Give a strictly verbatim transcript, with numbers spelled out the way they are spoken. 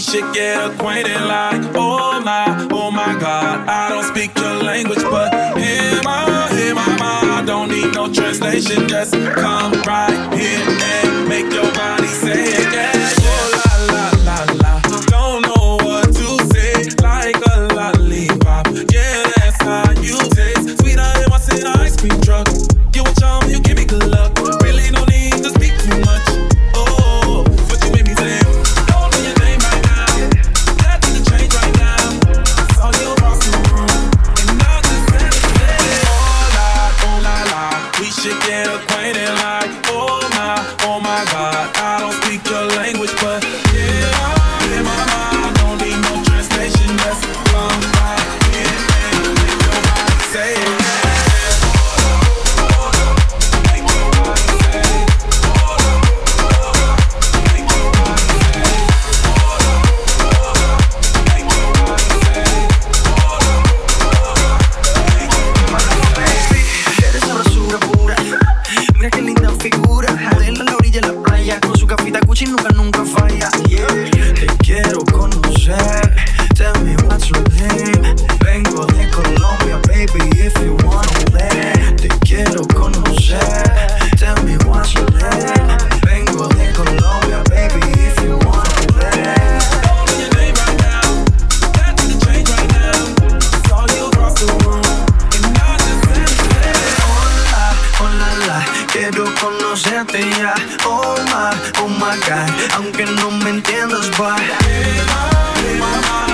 should get acquainted like, oh my, oh my God. I don't speak your language, but hear my, hear my mind. Don't need no translation, just come right here and make your body say it, yeah, yeah. Oh la la la la, don't know what to say, like a lollipop, yeah, that's how you taste. Sweeter than what's in an ice cream truck. You a charm, you give me good luck. Really no need to speak too much. Oh, but you made me say, don't know your name right now. That need to change right now. Saw you across the room, and I just had to say, oh la, oh la la, we should get acquainted like, oh my, oh my God. I don't speak your language, but yeah, in my mind, don't need no translation. Just come right here and make your body say it. Nunca, nunca falla, yeah. Te quiero conocer. Tell me what's your name. Vengo de Colombia, baby, if you wanna play. Te quiero conocer. Tell me what's your name. Vengo de Colombia, baby, if you wanna play. Don't know your name right now. That need to change right now. Saw you across the room, and I just had to say, Hola, hola, la. Quiero conocerte ya. Oh my, oh my God. Aunque no me entiendas, bye. hey, my, hey, my, my.